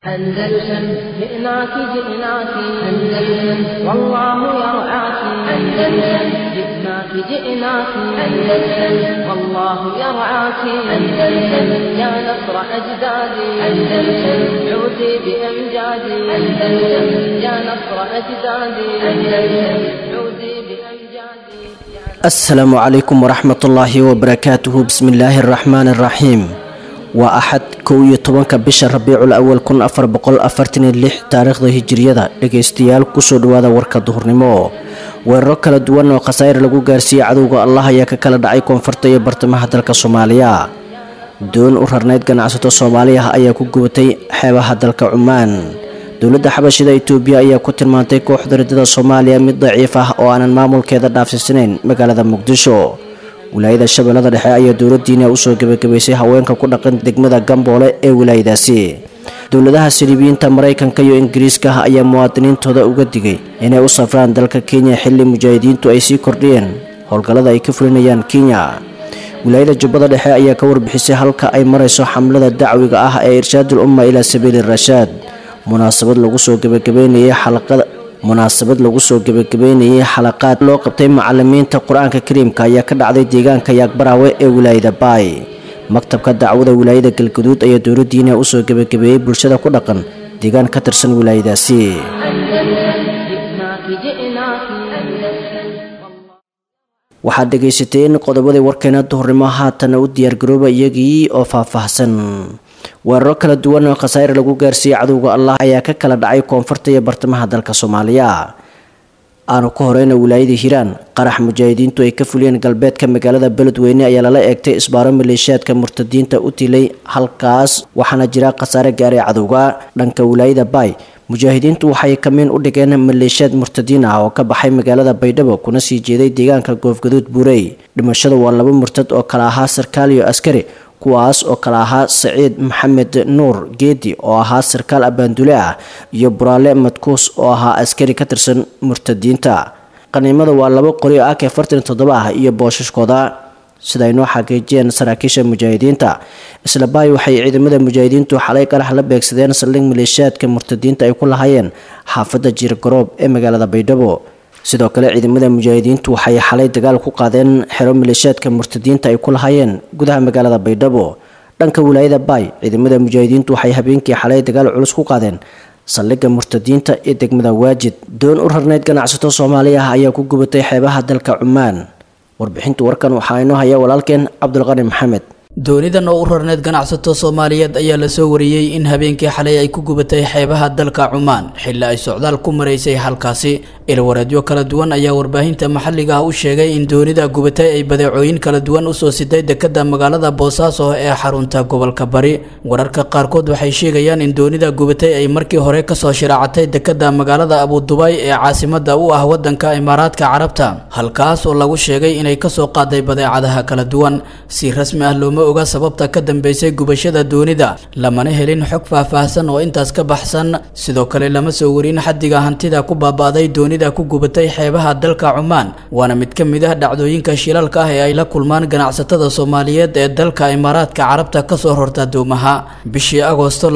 أندلسن جئناك جئناك أندلسن والله يرعاك أندلسن جئناك جئناك أندلسن والله يرعاك أندلسن يا نصر أجدادي أندلسن عودي بأمجادي أندلسن يا نصر أجدادي أندلسن عودي بأمجادي. السلام عليكم ورحمة الله وبركاته. بسم الله الرحمن الرحيم. وأحد كوي طبنك بشر ربيع الأول كن 1446 تاريخ هجرية dhageystayaal kusoo dhawaada warka duhurnimo weeraro kala duwan oo qasaayir lagu gaarsiiyay cadowga Allah ayaa ka kala dhacay koonfurta iyo bartamaha dalka Soomaaliya. doon u rarneyd ganacsato Soomaaliya ayaa ku gubatay xeebaha dalka Cumaan. dowladda xabashida Itoobiya ayaa ku tilmaantay kooxda ridada Soomaaliya mid daciif ah oo aanan maamulkeeda dhaafsiisanayn magaalada Muqdisho. wilaayada shabeellada dhexe ayaa dowladdiina u soo gabagabaysay haweenka ku dhaqan degmada Gamboole ee wilaayadaasi. dowladaha Siribiyiinta Mareykanka iyo Ingiriiska ayaa muwaadiniintooda uga digay inay u safraan dalka Kenya xilli mujaahidiintu ay sii kordhiyeen howlgallada ay ka fulinayaan Kenya. wilaayada Jubbada Dhexe ayaa ka warbixisay halka ay marayso xamlada dacwiga ah ee irshaadul umma ila sabiil rashaad. munaasabad lagu soo gabagabeynayay xalaqaad loo qabtay macallimiinta quraanka kariimka ayaa ka dhacday deegaanka Yaaqbaraawe ee wilaayada Baay. maktabka dacwada wilaayada Galgaduud ayaa dowladdiina u soo gabagabeeyay bulshada ku dhaqan deegaan ka tirsan wilaayadaasi. waxaad dhageysateen qodobada warkeena duhurnimo haatan u diyaar garooba iyagii oo faahfaahsan. weeraro kala duwan oo qasaayir lagu gaarsiiyay cadowga Allah ayaa ka kala dhacay koonfurta iyo bartamaha dalka Soomaaliya. aanu ka horeyna wilaayada Hiiraan qarax mujaahidiintu ay ka fuliyeen galbeedka magaalada Beledweyne ayaa lala eegtay isbaaro maleeshiyaadka murtadiinta u tilay halkaas waxaana jira qasaare gaaray cadowga. dhanka wilaayada Baay mujaahidiintu waxay kamiin u dhigeen maleeshiyaad murtadiin ah oo ka baxay magaalada Baydhabo kuna sii jeeday deegaanka Goofgaduud Buurey. dhimashadu waa laba murtad oo kala ahaa sarkaal iyo askari kuwaas oo kala ahaa Saciid Maxamed Nuur Geedi oo ahaa sarkaal abaandule ah iyo Buraale Madkuus oo ahaa askari ka tirsan murtadiinta. qaniimada waa laba qori oo AK-47 ah iyo booshaskooda sida ay noo xaqiijiyeen saraakiisha mujaahidiinta. isla Baay waxay ciidamada mujaahidiintu xalay qarax la beegsadeen saldhig maleeshiyaadka murtadiinta ay ku lahaayeen xaafadda Jiirgaroob ee magaalada Baydhabo. sidoo kale ciidamada mujaahidiintu waxay xalay dagaal ku qaadeen xero maleeshiyaadka murtadiinta ay ku lahaayeen gudaha magaalada Baydhabo. dhanka wilaayada Baay ciidamada mujaahidiintu waxay habeenkii xalay dagaal culus ku qaadeen saldhigga murtadiinta ee degmada Waajid. doon u rarneyd ganacsato Soomaaliya ayaa ku gubatay xeebaha dalka Cumaan. warbixinta warkan waxaa inoo haya walaalkeen Cabdulqani Maxamed. doonidan oo u rarneyd ganacsato Soomaaliyeed ayaa la soo wariyay in habeenkii xalay ay ku gubatay xeebaha dalka Cumaan xilli ay socdaal ku mareysay halkaasi. ilwareedyo kala duwan ayaa warbaahinta maxalliga ah u sheegay in doonida gubatay ay badeecooyin kala duwan u soo siday dekedda magaalada Boosaaso ee xarunta gobolka Bari. wararka qaarkood waxay sheegayaan in doonida gubatay ay markii hore ka soo shiraacatay dekedda magaalada Abu Dubai ee caasimadda u ah wadanka Imaaraadka Carabta halkaas oo lagu sheegay inay ka soo qaaday badeecadaha kala duwan. si rasmi ah looma oga sababta ka dambeysay gubashada doonida lamana helin xog faahfaahsan oo intaas ka baxsan. sidoo kale lama soo warin xaddiga hantida ku baabaaday doonida ku gubatay xeebaha dalka Cumaan waana mid ka mid ah dhacdooyinka shilalka ah ee ay la kulmaan ganacsatada Soomaaliyeed ee dalka Imaaraadka Carabta ka soo horta doomaha. bishii Agoosto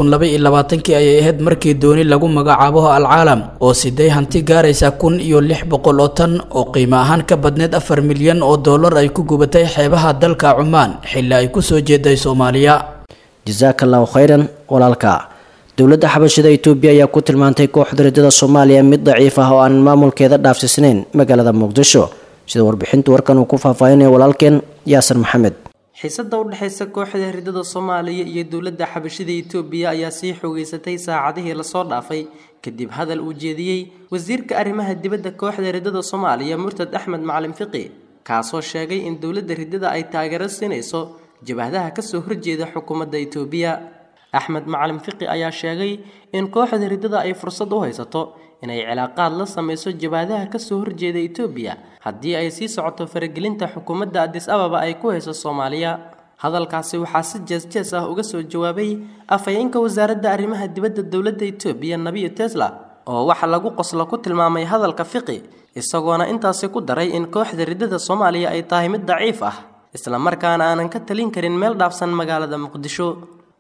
2022 ayay ahayd markii dooni lagu magacaabo Al-Caalam oo siday hanti gaaraysa 1600 oo tan oo qiimo ahaan ka badneed 4 milyan oo dollar ay ku gubatay xeebaha dalka Cumaan xilli ay ku soo jeeday Soomaaliya. jazaakallahu khayran walaalka. dowladda xabashida Itoobiya ayaa ku tilmaantay kooxda ridada Soomaaliya mid daciif ah oo aan maamulkeeda dhaafsiisanayn magaalada Muqdisho. sida warbixinta warkan uu ku faahfaahinayo walaalkeen Yaasir Maxamed. xiisada u dhaxaysa kooxda ridada Soomaaliya iyo dowladda xabashida Itoobiya ayaa sii xogeysatay saacadihii la soo dhaafay kadib hadal uu jeediyay wasiirka arrimaha dibadda kooxda ridada Soomaaliya Murtad Axmed Macalin Fiqi kaasoo sheegay in dowladda ridada ay taageero siinayso jabhadaha ka soo horjeeda xukuumadda Itoobiya. Axmed Macalin Fiqi ayaa sheegay in kooxda ridada ay fursad u haysato inay cilaaqaad la sameyso jabhadaha ka soo horjeeda Itoobiya haddii ay sii socoto faragelinta xukuumadda Addis Ababa ay ku hayso Soomaaliya. hadalkaasi waxaa si jees ah uga soo jawaabay afhayeenka wasaaradda arrimaha dibadda dowladda Itoobiya Nabiyo Tesla oo waxa lagu qoslo ku tilmaamay hadalka Fiqi isagoona intaasi ku daray in kooxda ridada Soomaaliya ay tahay mid daciif ah isla markaana aanan ka talin karin meel dhaafsan magaalada Muqdisho.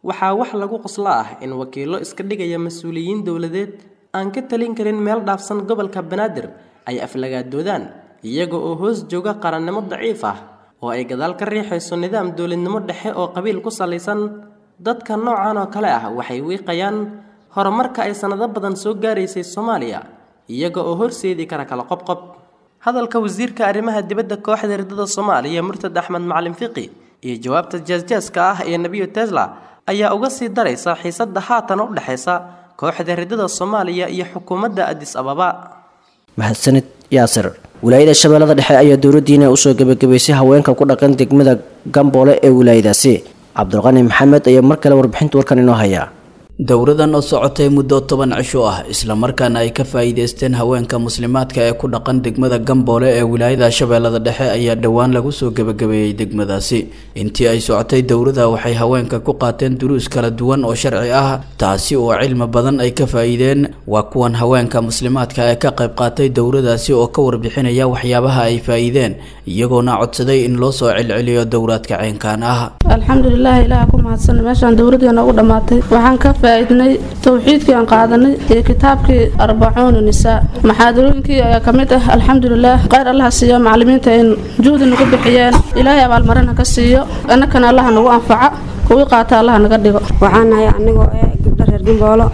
waxaa wax lagu qoslo ah in wakiilo iska dhigaya mas-uuliyiin dowladeed aan ka talin karin meel dhaafsan gobolka banaadir ay aflagaadoodaan iyaga oo hoos jooga qarannimo daciif ah oo ay gadaal ka riixayso nidaam dowladnimo dhexe oo qabiil ku salaysan. dadka noocan oo kale ah waxay wiiqayaan horumarka ay sanado badan soo gaaraysay Soomaaliya iyaga oo horseedi kara kala qobqob. hadalka wasiirka arrimaha dibadda kooxda riddada Soomaaliya Murtad Axmed Macalin Fiqi iyo jawaabta jaasjaaska ah ee Nabiyo Tesla ayaa uga sii daraysa xiisadda haatan u dhaxaysa kooxda riddada Soomaaliya iyo xukuumadda Addis Ababa. mahadsanid yaasir. wilaayada shabeellada dhexe ayaa dowladdiina usoo gabagabaysay haweenka ku dhaqan degmada Gamboole ee wilaayadaasi. cabdulqani maxamed ayaa mar kale warbixinta warkan inoo haya. dowradan oo socotay muddo 10 cisho ah isla markaana ay ka faa'iideysteen haweenka muslimaadka ee ku dhaqan degmada Gamboole ee wilaayada Shabeellada Dhexe ayaa dhawaan lagu soo gabagabeeyay degmadaasi. intii ay socotay dowrada waxay haweenka ku qaateen duruus kala duwan oo sharci ah taasi oo cilmi badan ay ka faa'iideen. waa kuwan haweenka muslimaadka ee ka qayb qaatay dowradaasi oo ka warbixinaya waxyaabaha ay faa'iideen iyagoona codsaday in loo soo celceliyo dowraadka ceenkaan ah. alxamdulillaah ilaaha ku mahadsan meeshaan dowradeena ugu dhamaatay waxaan ka faa'iidnay tawxiidkii aan qaadanay ee kitaabkii 40 nisaa maxaadarooyinkii ayaa kamid ah. alxamdulillaah khayr Allah siiyo macallimiinta in juhdi nagu bixiyeen ilaahay abaalmarin ka siiyo annakana Allah nagu anfaca kuwii qaata Allah naga dhigo. waxaan nahay anigoo gabdho reer Gamboolo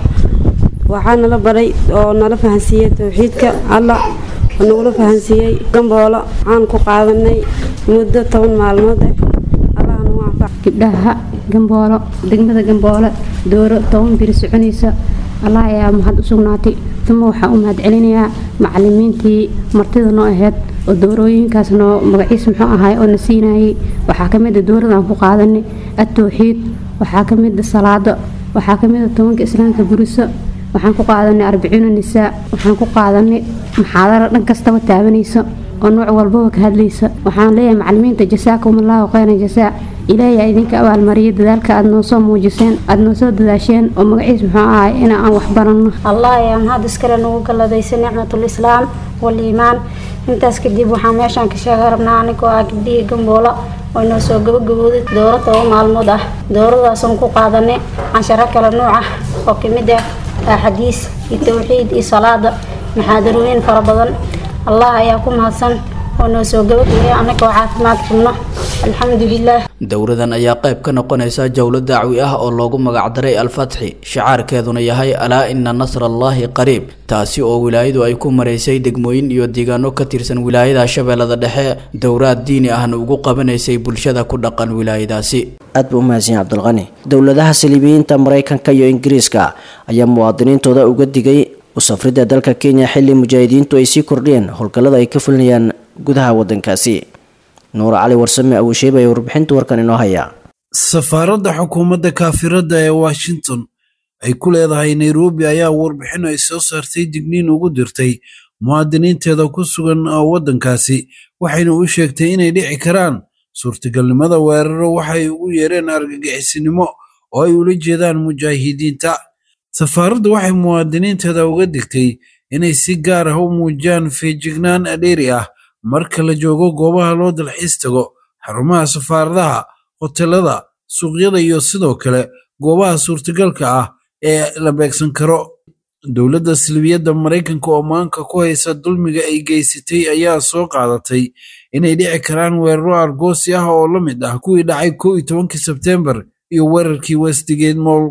waxaan la baray oo nala fahansiiyay tawxiidka Allah nagula fahansiiyay Gamboolo aan ku qaadanay muddo 10 maalmood Allah nagu anfaca. gabdhaha Gamboolo degmada Gamboole dooro 10 bir soconaysa Allah ayaa mahad u sugnaatay. tuma waxa u mahad celinayaa macallimiintii martida noo ahayd oo doorooyinkaas noo magaciis muxuu ahaay oo nasiinayay. waxaa kamid ah dooradan ku qaadanay at-tawxiid, waxaa kamid ah salaada, waxaa kamid ah 10 islaamka burisa, waxaan ku qaadanay 40 nisaa, waxaan ku qaadanay muxaadaro dhan kasta taabanaysa oo nooc walba ka hadlaysa. waxaan leeyahay macallimiinta jasaakumullahu khayran jasaa. ilaahay idinka abaal mariyo dadaalka aad noo soo muujiseen aad noo soo dadaasheen oo magaciis muxuu ahaay in aan wax baranno. allah ya mahad iskale nagu galadaysa nicmatul islaam wal iimaan. intaas kadib waxaan meeshaan ka sheegay rabnaa anigoo ah gabdhihii Gamboolo oo noo soo gabagabooday doorada oo maalmood ah. dooradaas aan ku qaadanay casharo kala nooc ah oo kamid ah xadiis iyo tawxiid iyo salaada maxaadarooyin fara badan. allah ayaa ku mahadsan oo noo soo gabagabeeyay anagoo caafimaad qabno alxamdulillaah. dowradan ayaa qayb ka noqonaysa jawlad dacwi ah oo loogu magac daray al-Fathi shicaarkeeduna yahay alaa inna nasrallahi qariib taasi oo wilaayadu ay ku mareysay degmooyin iyo deegaano ka tirsan wilaayada Shabeellada Dhexe dowraad diini ahna ugu qabanaysay bulshada ku dhaqan wilaayadaasi. aad buu mahadsan cabdulqani. dowladaha Saliibiyiinta Mareykanka iyo Ingiriiska ayaa muwaadiniintooda uga digay u safrida dalka Kenya xilli mujaahidiintu ay sii kordhiyeen howlgallada ay ka fulinayaan gudaha wadankaasi. nuur cali warsame abu sheebay warbixinta warkan inoo haya. safaaradda xukuumadda kaafirada ee Washington ay ku leedahay Nairobi ayaa warbixin ay soo saartay digniin ugu dirtay muwaadiniinteeda ku sugan wadankaasi waxayna u sheegtay inay dhici karaan suurtagalnimada weeraro waxay ugu yeereen argagixisinimo oo ay ula jeedaan mujaahidiinta. safaaraddu waxay muwaadiniinteeda uga digtay inay si gaar ah u muujiyaan feejignaan dheeri ah marka la joogo goobaha loo dalxiis tago, xarumaha safaaradaha, hoteelada, suuqyada iyo sidoo kale goobaha suurtagalka ah ee la beegsan karo. dowladda Saliibiyadda Mareykanka oo maanka ku haysa dulmiga ay geysatay ayaa soo qaadatay inay dhici karaan weeraro argoosi ah oo la mid ah kuwii dhacay 11 Sebtembar iyo weerarkii Westgate Mall.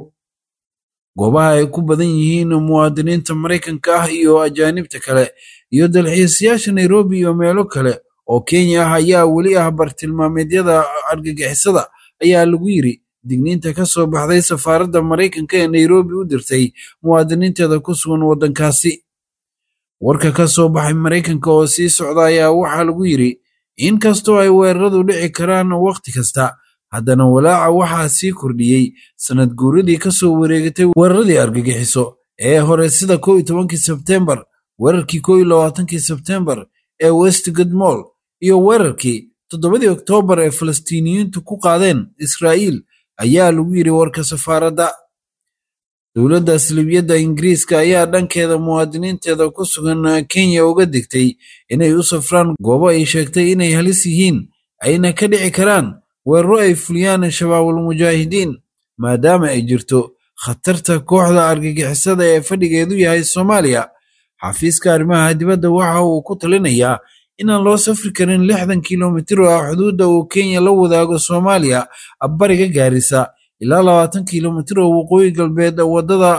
goobaha ay ku badan yihiin muwaadiniinta Mareykanka ah iyo ajaanibta kale iyo dalxiisayaasha Nairobi iyo meelo kale oo Kenya ah ayaa weli ah bartilmaameedyada argagixisada ayaa lagu yiri digniinta ka soo baxday safaaradda Mareykanka ee Nairobi u dirtay muwaadiniinteeda ku sugan wadankaasi. warka ka soo baxay Mareykanka oo sii socda ayaa waxaa lagu yiri in kastoo ay weeraradu dhici karaan waqti kasta haddana walaaca waxaa sii kordhiyey sanad guuridii ka soo wareegatay weeraradii argagixiso ee hore sida 11 Sebtembar, weerarkii 21 Sebtembar ee Westgate Mall iyo weerarkii 7 Oktoobar ee Falastiiniyiintu ku qaadeen Israa'iil ayaa lagu yiri warka safaaradda. dowladda Saliibiyadda Ingiriiska ayaa dhankeeda muwaadiniinteeda ku sugan Kenya uga digtay inay u safraan goobo ay sheegtay inay halis yihiin ayna ka dhici karaan weeraro ay fuliyaan shabaabul mujaahidiin. maadaama ay jirto khatarta kooxda argagixisada ee fadhigeedu yahay Soomaaliya. Xafiiska arrimaha dibadda waxa uu ku talinayaa inaan loo safri karin 60 kiiloomitir oo xuduudda uu Kenya la wadaago Soomaaliya bariga Gaarisa ilaa 20 kiiloomitir oo waqooyi galbeed wadada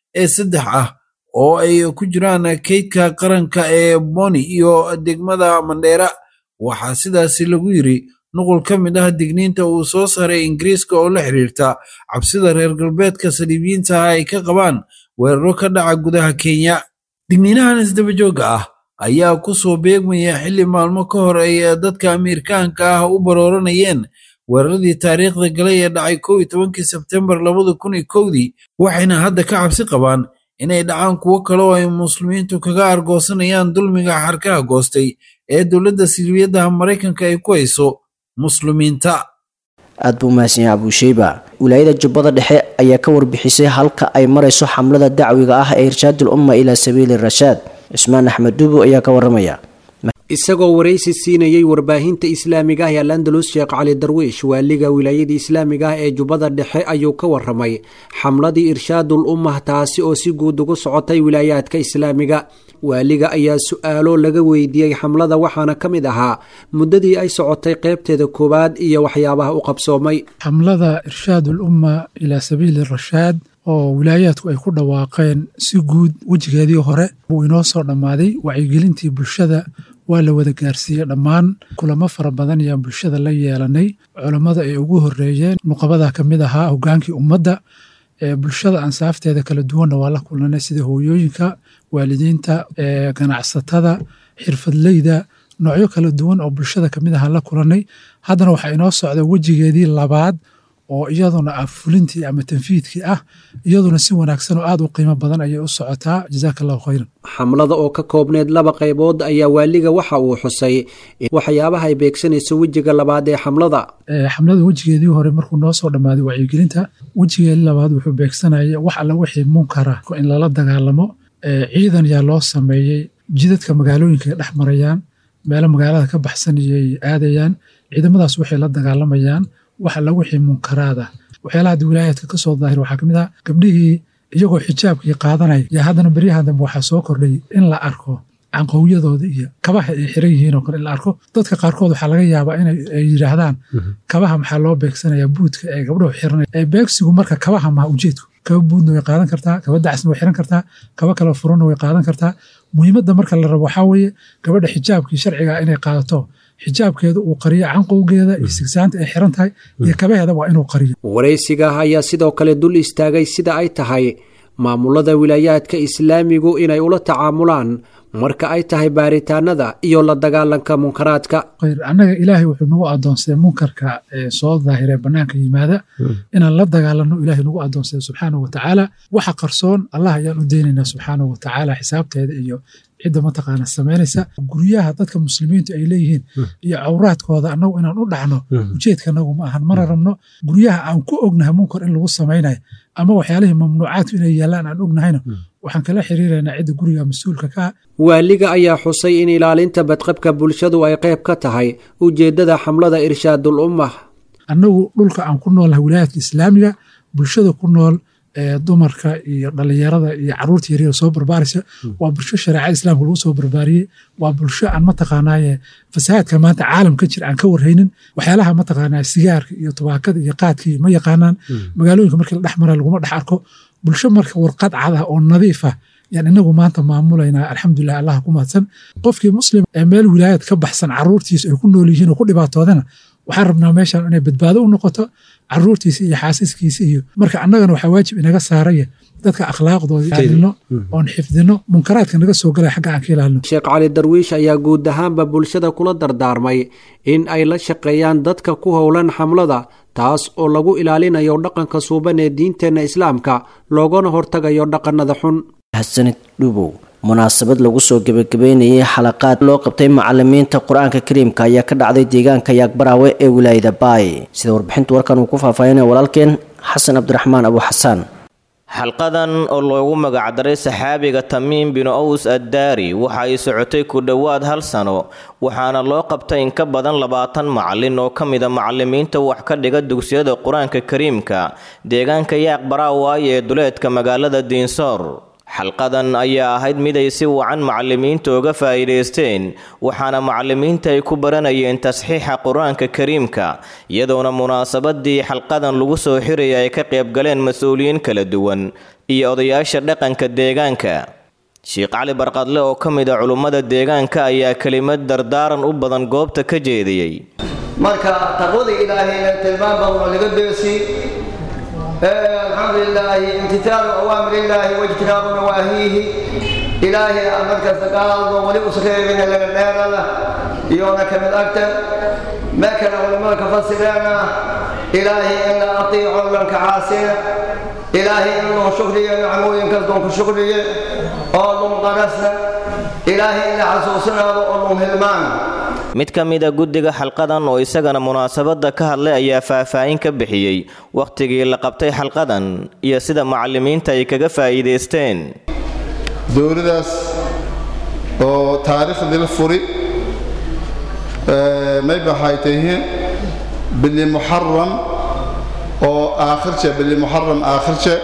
E3 ah oo ay ku jiraan kaydka qaranka ee Boni iyo degmada Mandheera. Waxaa sidaasi lagu yiri nuqul ka mid ah digniinta uu soo saaray Ingiriiska oo la xiriirta cabsida reer galbeedka Saliibiyiinta ay ka qabaan weeraro ka dhaca gudaha Kenya. Digniinahan isdaba jooga ah ayaa ku soo beegmaya xilli maalmo ka hor ay dadka Ameerikaanka ah u barooranayeen weeraradii taariikhda galay ee dhacay 11 Sebtembar 2001 waxayna hadda ka cabsi qabaan inay dhacaan kuwo kale oo ay muslimiintu kaga argoosanayaan dulmiga xarkaha goostay ee dowladda Silibiyadda Mareykanka ay ku hayso muslimiinta. aad buu mahadsan yahay Abushayba. Wilaayada Jubbada Dhexe ayaa ka warbixisay halka ay marayso xamlada dacwiga ah ee irshaadul umma ila sabiili rashaad. Ismaan Axmed Dubo ayaa ka waramaya. isagoo waraysi siinayay warbaahinta islaamiga ah ee Al-Andalus Sheekh Cali Darwiish waaliga wilaayada islaamiga ah ee Jubbada Dhexe ayuu ka waramay xamladii irshaadul ummah taasi oo si guud ugu socotay wilaayaadka islaamiga. waaliga ayaa su'aalo laga weydiiyay xamlada waxaana ka mid ahaa muddadii ay socotay qaybteeda koowaad iyo waxyaabaha u qabsoomay. xamlada irshaadul umma ila sabiili rashaad oo wilaayaadku ay ku dhawaaqeen si guud wajigeedii hore buu inoo soo dhammaaday. wacyigelintii bulshada waa la wada gaarsiiyey dhammaan kulamo fara badan ayaan bulshada la yeelanay. culammada ay ugu horreeyeen nuqabada ka mid ahaa hoggaankii ummadda bulshada ansaafteeda kala duwanna waa la kulnanay sida hooyooyinka, waalidiinta, ganacsatada, xirfadleyda, noocyo kala duwan oo bulshada ka mid ahaa la kulanay. haddana waxaa inoo socda wejigeedii labaad oo iyaduna ah fulintii ama tanfiidkii ah iyaduna si wanaagsan oo aad u qiimo badan ayay u socotaa. jazakallahu khayran. xamlada oo ka koobneed 2 qaybood ayaa waaliga waxa uu xusay waxyaabaha ay beegsanayso wejiga labaad ee xamlada. xamlada wejigeedii hore markuu noo soo dhammaaday wacyigelinta, wejigeedii labaad wuxuu beegsanayay wax alla wixii munkara in lala dagaalamo. ciidan yaa loo sameeyey jidadka magaalooyinka ay dhex marayaan, meelo magaalada ka baxsan ayay aadayaan. ciidamadaas waxay la dagaalamayaan waxa la wixii munkaraada. waxyaalaha wilaayaadka ka soo daahir waxaa ka mid ah gabdhihii iyagoo xijaabkii qaadanaya yaa haddana beryahan dambe waxaa soo kordhay in la arko canqowiyadooda iyo kabaha ay xiran yihiin oo kale in la arko. dadka qaarkood waxaa laga yaabaa inay yidhaahdaan kabaha maxaa loo beegsanayaa buudka ee gabdhuhu xiranaya. beegsigu marka kabaha maha ujeedku. kaba buudna way qaadan kartaa, kaba dacasna way xiran kartaa, kaba kala furanna way qaadan kartaa. muhiimadda marka la rabo waxaa weeye gabadha xijaabkii sharciga inay qaadato, xijaabkeeda uu qariyo canqowgeeda iyo sigsaanta ay xiran tahay iyo kabaheeda waa inuu qariyo. waraysiga ayaa sidoo kale dul istaagay sida ay tahay maamulada wilaayaadka islaamigu inay ula tacaamulaan marka ay tahay baaritaanada iyo la dagaalanka munkaraadka. annaga ilaahay wuxuu nagu adoonsaday munkarka soo daahiree bannaanka yimaada inaan la dagaalanno. ilaahay nagu adoonsaday subxaanahu watacaala. waxa qarsoon allah ayaan u deynaynaa subxaanahu watacaala xisaabteeda iyo cidda mataqaana samaynaysa. guryaha dadka muslimiintu ay leeyihiin iyo cawraadkooda annagu inaan u dhacno ujeedkanagu ma ahan. mana rabno guryaha aan ku ognahay munkar in lagu samaynayo ama waxyaalihii mamnuucaadku inay yaallaan aan ognahayna waxaan kala xiriiraynaa cidda guriga mas-uulka ka ah. waaliga ayaa xusay in ilaalinta badqabka bulshadu ay qayb ka tahay ujeeddada xamlada irshaadul ummah. annagu dhulka aan ku noolnahay wilaayaadka islaamiga bulshada ku nool dumarka iyo dhalinyarada iyo caruurta yaryar soo barbaaraysa waa bulsho shareecada islaamka lagu soo barbaariyey. waa bulsho aan mataqaanaaye fasahaadka maanta caalam ka jira aan ka warhaynin. waxyaalaha mataqaanaa sigaarka iyo tubaakada iyo qaadkii ma yaqaanaan. magaalooyinka markii la dhex mara laguma dhex arko. bulsho marka warqad cad ah oo nadiif ah yaan inagu maanta maamulaynaa. alxamdulilah, allah ku mahadsan. qofkii muslim ee meel wilaayad ka baxsan caruurtiisa ay ku nool yihiin oo ku dhibaatoodana waxaan rabnaa meeshaan inay badbaado u noqoto caruurtiisa iyo xaasaskiisa iyo marka annagana waxaa waajib inaga saaraya dadka akhlaaqdooda ilaalino oon xifdino munkaraadka naga soo galaya xagga aan ka ilaalino. Sheekh Cali Darwiish ayaa guud ahaanba bulshada kula dardaarmay in ay la shaqeeyaan dadka ku howlan xamlada taas oo lagu ilaalinayo dhaqanka suuban ee diinteena islaamka loogana hortagayo dhaqanada xun. xasanid dhubow munaasabad lagu soo gabagabeynayay xalaqaad loo qabtay macallimiinta qur-aanka kariimka ayaa ka dhacday deegaanka yaagbaraawe ee wilaayada baay sida warbixinta warkan uu ku faahfaahinaya walaalkeen xasan cabdiraxmaan abu xasaan. xalqadan oo loogu magacdaray saxaabiga Tamiim bin Aws ad-Dari waxa ay socotay ku dhowaad hal sano waxaana loo qabtay in ka badan 20 macallin oo kamid ah macallimiinta wax ka dhiga dugsiyada Quraanka Kariimka deegaanka Yaaq Baraawaay ee duleedka magaalada Dinsor. xalqadan ayaa ahayd mid ay si wacan macallimiinta uga faa'iideysteen waxaana macallimiinta ay ku baranayeen tasxiixa Quraanka Kariimka iyadoona munaasabadii xalqadan lagu soo xiriyay ay ka qayb galeen mas'uuliyiin kala duwan iyo odayaasha dhaqanka deegaanka. Sheekh Cali Barqadle oo kamid ah culimada deegaanka ayaa kelimad dardaaran u badan goobta ka jeediyay. marka taqwada Ilaahay tilmaanta oo laga deeqsi الحمد لله امتثال أوامر الله واجتناب نواهيه إلهي أمرك استقال ولي أسخير من الليلة يونك من أكتر ما كان علماء فصلنا إلهي إن أطيعوا لك عاسين إلهي إنه شكري نعمو ينكسدون كشكري أولهم قرسنا إلهي إن عسوسنا وأولهم هلمان mid ka mid ah guddiga xalqadan oo isagana munaasabada ka hadlay ayaa faahfaahin ka bixiyay waqtigii la qabtay xalqadan iyo sida macallimiinta ay kaga faa'iideysteen. dowladaas oo taariikhda la furi may baxaytay bil muharram oo aakhirka bil muharram aakhirka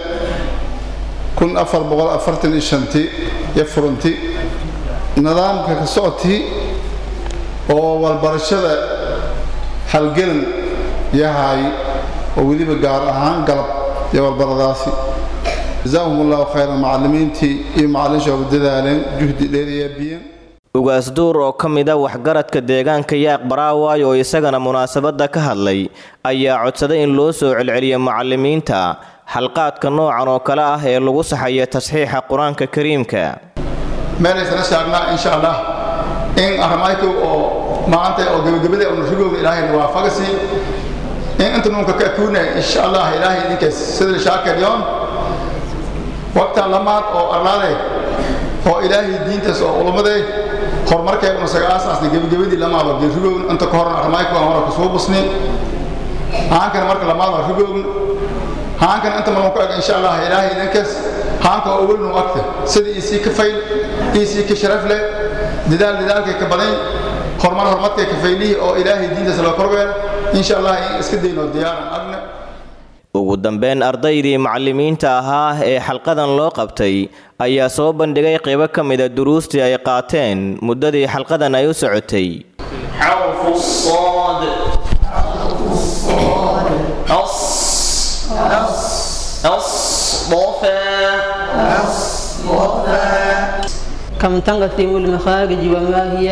1445 ya furunti nidaamka ka socotay oo walbarashada halgelin yahay oo waliba gaar ahaan galab iyo walbaradaasi jazakumullahu khayran macallimiintii iyo macallinsha u dadaaleen juhdi dheer biyeen. ugaas duur oo kamid ah waxgaradka deegaanka Yaaq Baraawaay oo isagana munaasabada ka hadlay ayaa codsaday in loo soo celceliyo macallimiinta xalqaadka noocan oo kale ah ee lagu saxayo tasxiixa Quraanka Kariimka. meelaysana saarnaa insha Allah in armayku oo maanta oo gabagabada oo rugooda Ilaahay waafaqsi in inta nunka ka kuuna insha Allah Ilaahay idinka sidii shaakir yoon waqta lamaad oo arlaade oo Ilaahay diintaas oo ulamaday horumarkay una saga asaasna gabagabadii lamaad oo rugooda inta ka horan armayku aan hore ku soo busnay aankan marka lamaad oo rugooda aankan inta nunka insha Allah Ilaahay idinka aanka oo wal waqti sidii isii ka fayl isii ka sharaf leh dadaalka ka badan horumarka ka faylihi oo Ilaahay diintiisa la korbeer insha Allah iska deeyno diyaaran agna. ugu dambeyn ardaydii macallimiinta ahaa ee xalqadan loo qabtay ayaa soo bandhigay qaybo kamid ah duruustii ay qaateen muddadii xalqadan ay u socotay. xarfu saad كم تنقسم المخارج وما هي؟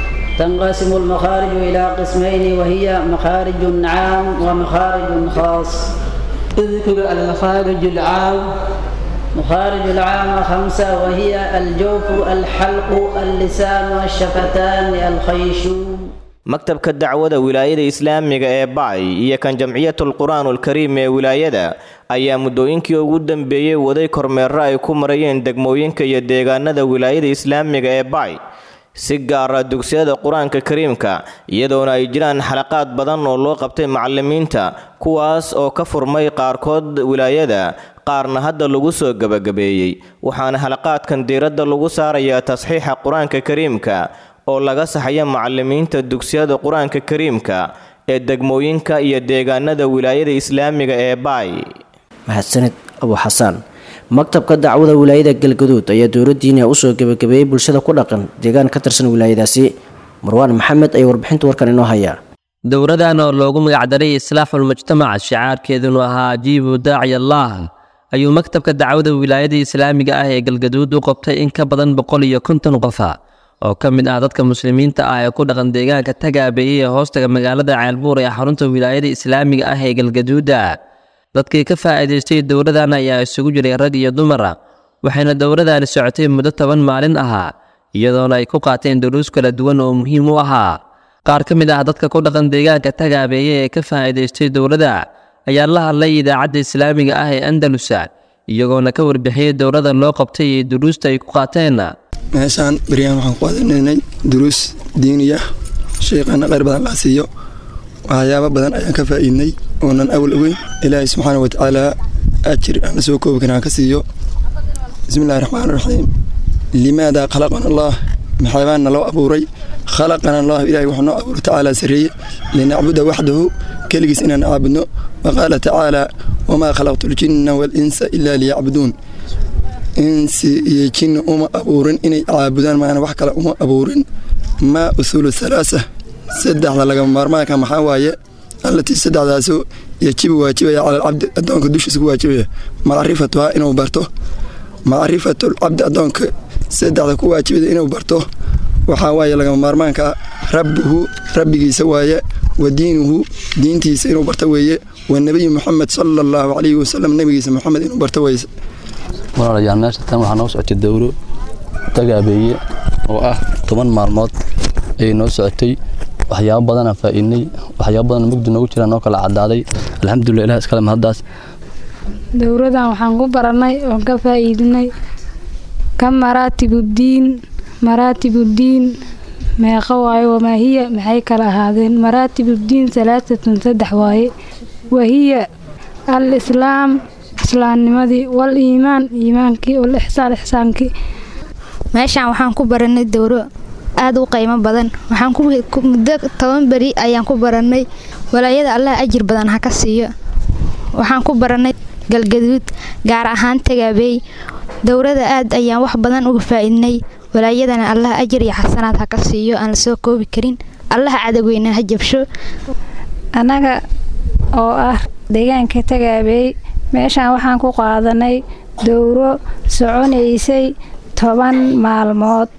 تنقسم المخارج إلى قسمين وهي مخارج عام ومخارج خاص. اذكر المخارج العام. مخارج العام 5 وهي الجوف الحلق اللسان الشفتان الخيشوم. maktabka dacwada wilaayada islaamiga ee Baay iyo kan jamciyatul Quraanul Kariim ee wilaayada ayaa muddooyinkii ugu dambeeyay waday kormeero ay ku marayeen degmooyinka iyo deegaanada wilaayada islaamiga ee Baay si gaar ah dugsiyada Quraanka Kariimka iyadoona ay jiraan xalaqaad badan oo loo qabtay macallimiinta kuwaas oo ka furmay qaarkood wilaayada qaarna hadda lagu soo gabagabeeyay waxaana xalaqaadkan diiradda lagu saarayaa tasxiixa Quraanka Kariimka oo laga saxayo macallimiinta dugsiyada Quraanka Kariimka ee degmooyinka iyo deegaanada wilaayada islaamiga ee Baay. mahadsanid Abu Xasan. maktabka dacwada wilaayada Galgaduud ayaa dowladdiina u soo gabagabeeyay bulshada ku dhaqan deegaan ka tirsan wilaayadaasi. Marwaan Maxamed ay warbixinta warkan inoo haya. dowradan oo loogu magacdaray islaaxul mujtamac shicaarkeeduna ahaa ajiibu daaci Allah ayuu maktabka dacwada wilaayada islaamiga ah ee Galgaduud u qabtay in ka badan 150 qof oo ka mid ah dadka muslimiinta ah ee ku dhaqan deegaanka Tagaabeeye ee hoostaga magaalada Ceelbuur ee xarunta wilaayada islaamiga ah ee Galgaduud. dadkii ka faa'iideystay dowradan ayaa isugu jiray rag iyo dumar waxayna dowradan socotay muddo 10 maalin ah iyadoona ay ku qaateen duruus kala duwan oo muhiim u ahaa. qaar ka mid ah dadka ku dhaqan deegaanka Tagaabeeye ee ka faa'iideystay dowrada ayaa la hadlay idaacadda islaamiga ah ee Andalus iyagoona ka warbixiyay dowradan loo qabtay iyo duruusta ay ku qaateen. meeshaan bariyaan waxaan ku qaadanay duruus diiniya sheekana qeyr badan la siiyo waxyaabo badan ayaan ka faa'iidnay oonan awal ogeyn Ilaahay subxaanahu wa ta'aala أجر أنا سوكو بكنا كسيو بسم الله الرحمن الرحيم لماذا خلقنا الله محيوانا لو أبوري خلقنا الله إلهي وحنا أبور تعالى سري لنعبد وحده كلجس إن نعبده وقال تعالى وما خلقت الجن والإنس إلا ليعبدون إنس يجن أبورن إني عابدان ما أنا وحكى أبورن ما أصول الثلاثة سد على لقم مرما كما حواية التي سد على سو يجب واجبه على العبد أدونك دوش سو واجبه معرفتها إنه برته معرفة العبد أدونك سد على كو واجبه إنه برته وحواية لقم مرما ربه ربي سوايا ودينه دينتي إنه برتويه والنبي محمد صلى الله عليه وسلم نبي محمد إنه برتويه walaalayaal meesha tan waxaa noo socotay dowro tagaabeeye oo ah 10 maalmood ay noo socotay waxyaabo badan aan faa'iidnay waxyaabo badan mugdi noogu jiraan oo kala cadaaday alxamdulillah ilaah iskala mahadaas dowradan waxaan ku baranay oo ka faa'iidnay kam maratibuddin meeqa waaye wama hiya maxay kala ahaadeen maratibuddin 3 waaye wahiya al-islaam islaamnimadii wal iimaankii wal ixsaankii meeshaan waxaan ku baranay dowro aad u qiimo badan waxaan ku muddo 10 bari ayaan ku baranay walaayada Allah ajir badan ha ka siiyo waxaan ku baranay galgaduud gaar ahaan tagaabay dowrada aad ayaan wax badan uga faa'iidnay walaayadana Allah ajir iyo xasanaad ha ka siiyo aan la soo koobi karin Allah cadaweyna ha jabsho anaga oo ah deegaanka tagaabay meeshaan waxaan ku qaadanay dowro soconaysay 10 maalmood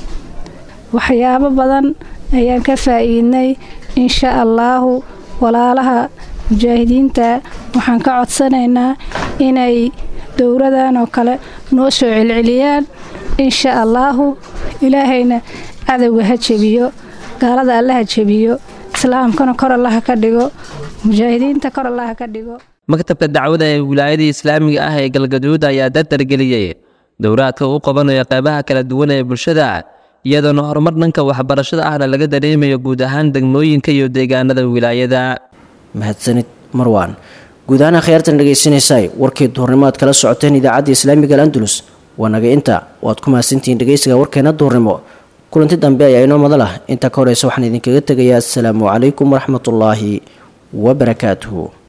waxyaabo badan ayaan ka faa'iidnay insha Allah walaalaha mujaahidiinta waxaan ka codsanaynaa inay dowradan oo kale noo soo celceliyaan insha Allah ilaahayna cadawga ha jabiyo gaalada Allah ha jabiyo islaamkana kor Allah ka dhigo mujaahidiinta kor Allah ka dhigo maktabka dacwada ee wilaayada islaamiga ah ee galgaduud ayaa dardargeliyay dowraadka uu qabanayo qaybaha kala duwan ee bulshada iyadoo horumar dhanka waxbarashada ahna laga dareemayo guud ahaan degmooyinka iyo deegaanada wilaayada mahadsanid marwaan guud ahaan khayartan dhageysanaysaa warkii duhurnimaad kala socoteen idaacadda islaamiga Andalus wanaga inta waad ku mahadsantihiin dhageysiga warkeena duhurnimo kulanti dambe ayaa inoo madal ah inta ka horeysa waxaan idinkaga tegayaa assalaamu calaykum waraxmatullaahi wa barakaatuhu